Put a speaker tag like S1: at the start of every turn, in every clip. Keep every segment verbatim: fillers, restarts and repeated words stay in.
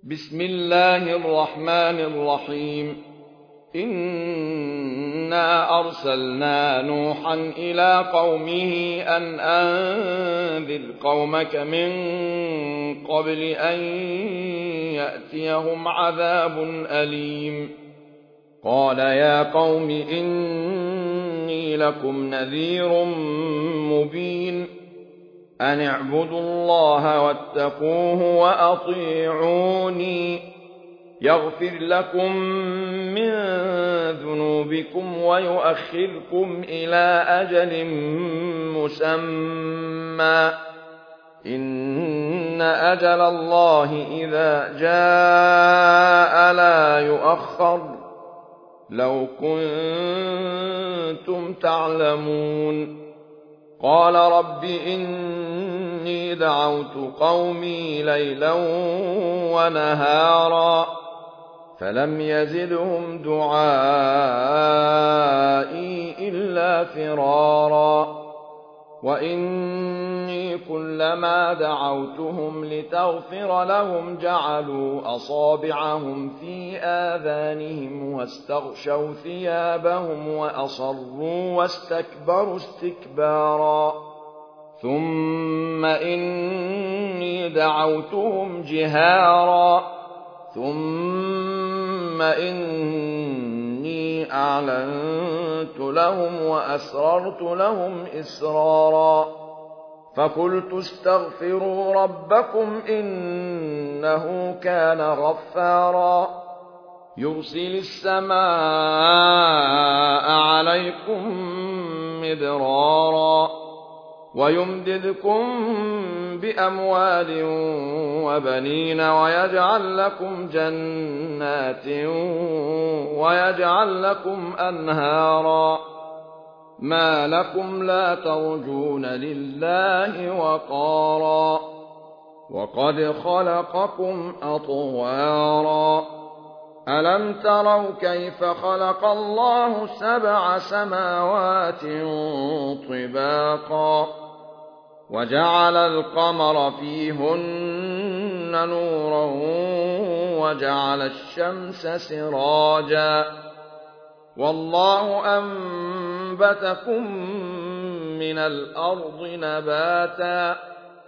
S1: بسم الله الرحمن الرحيم إنا أرسلنا نوحا إلى قومه أن أنذر قومك من قبل أن يأتيهم عذاب أليم قال يا قوم إني لكم نذير مبين أن اعبدوا الله واتقوه وأطيعوني يغفر لكم من ذنوبكم ويؤخركم إلى أجل مسمى إن أجل الله إذا جاء لا يؤخر لو كنتم تعلمون قال رب إني دعوت قومي ليلا ونهارا فلم يزدهم دعائي إلا فرارا وإني كلما دعوتهم لتغفر لهم جعلوا أصابعهم في آذانهم واستغشوا ثيابهم وأصروا واستكبروا استكبارا ثم إني دعوتهم جهارا ثم إني أعلنت لهم وأسررت لهم إسرارا فقلت استغفروا ربكم إنه كان غفارا يرسل السماء عليكم مدرارا ويمددكم بأموال وبنين ويجعل لكم جنات ويجعل لكم أنهارا ما لكم لا ترجون لله وقارا وقد خلقكم أطوارا ألم تروا كيف خلق الله سبع سماوات طباقا وجعل القمر فيهن نورا وجعل الشمس سراجا والله أنبتكم من الأرض نباتا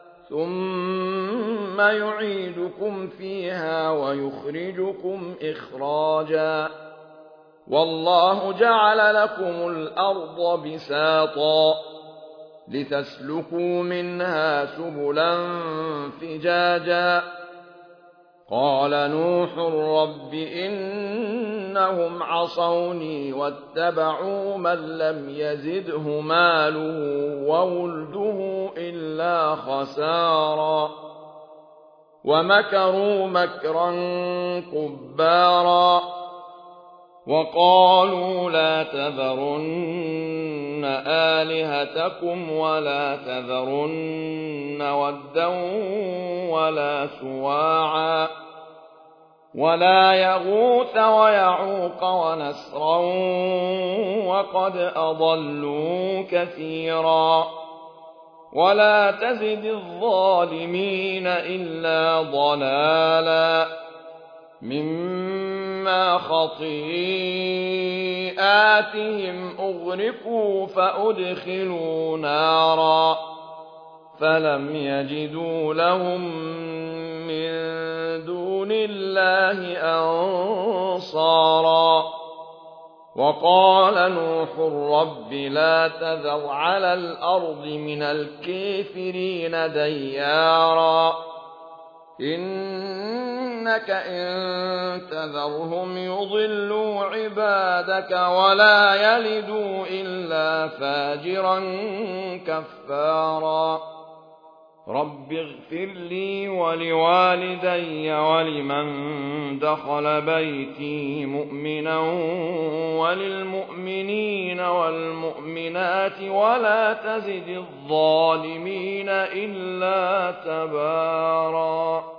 S1: ثم يعيدكم فيها ويخرجكم إخراجا والله جعل لكم الأرض بساطا لتسلكوا منها سبلا فجاجا قال نوح رب إنهم عصوني واتبعوا من لم يزده ماله وولده إلا خسارا ومكروا مكرا كبارا وقالوا لا تذرن آلهتكم ولا تذرن ودا ولا سواعا ولا يغوث ويعوق ونسرا وقد أضلوا كثيرا ولا تزد الظالمين إلا ضلالا مما خطيئاتهم أغرقوا فأدخلوا نارا فلم يجدوا لهم من دون الله أنصارا وقال نوح رب لا تذر على الأرض من الكافرين ديارا إنك إن تذرهم يضلوا عبادك ولا يلدوا إلا فاجرا كفارا رب اغفر لي ولوالدي ولمن دخل بيتي مؤمنا وللمؤمنين والمؤمنات ولا تزد الظالمين إلا تبارا.